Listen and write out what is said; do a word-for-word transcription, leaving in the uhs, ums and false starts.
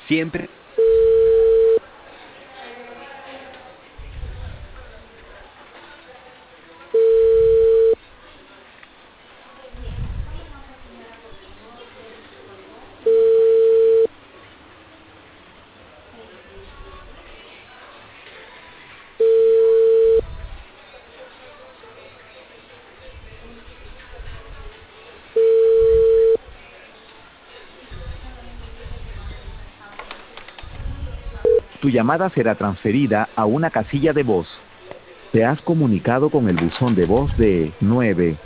Siempre. Tu llamada será transferida a una casilla de voz. Te has comunicado con el buzón de voz de nueve